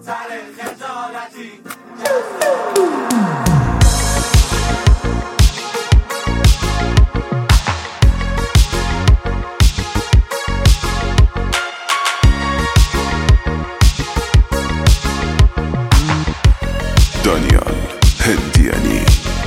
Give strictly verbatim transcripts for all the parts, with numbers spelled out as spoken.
تر خجالتی. دانیال هندیانی.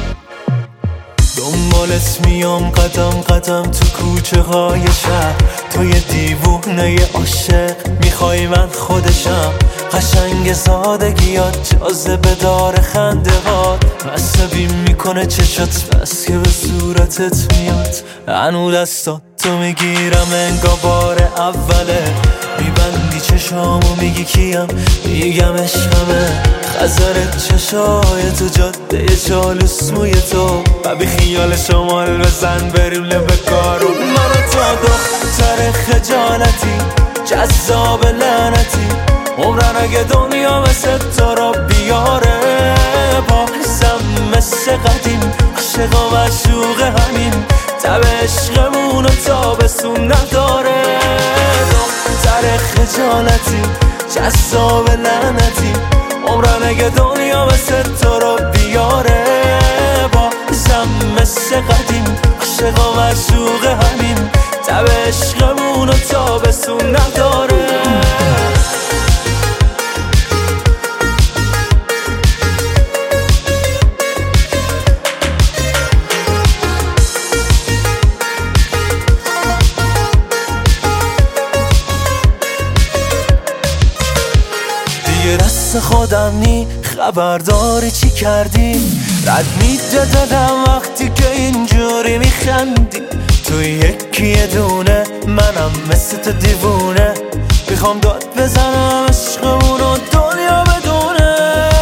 دنبالت میام قدم قدم تو کوچه های شهر، تو یه دیوونه عاشق میخوای من خودشم. قشنگ سادگیات جاذبه داره خنده هات، عصبی میکنه چشات بس که به صورتت میاد. هنو دستات تو میگیرم انگار بار اوله، میبندی چشامو میگی کیم، میگم عشقمه. خزرت چشای تو جاده چالوس موی تو، و بی خیال شمال بزن بریم لب کارو. منو تا دختر خجالتی جذاب لعنتی، عمرن اگه دنیا مثل تو رو بیاره. بازم مثل قدیم عاشق و معشوق همین، تب عشقمونو تابستون نداره. دختر خجالتی جذاب لعنتی، عمرن اگه دنیا مثل تو رو بیاره. بازم مثل قدیم عاشق و معشوق همین، تب عشقمونو تابستون نداره. دست خودم نی خبرداری چی کردی، رد میده دلم وقتی که اینجوری میخندی. تو یکی دونه منم مثل تو دیوونه، میخوام داد بزنم عشقمونو دنیا بدونه.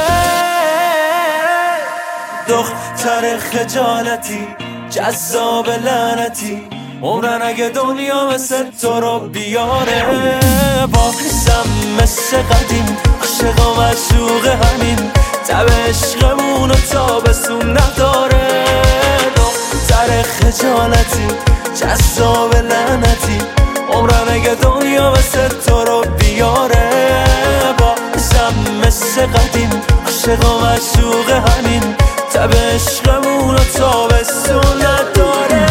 دختر خجالتی جذاب لعنتی، عمرن اگه دنیا مثل تو رو بیاره. بازم مثل قدیم عاشق و معشوق همین، تب عشقمونو تابستون نداره. دختر خجالتی جذاب لعنتی، عمرن اگه دنیا مثل تو رو بیاره. بازم مثل قدیم عاشق و معشوق همین، تب عشقمونو تابستون نداره.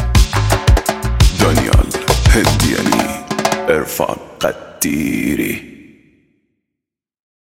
دانیال هندیانی، عرفان قدیری.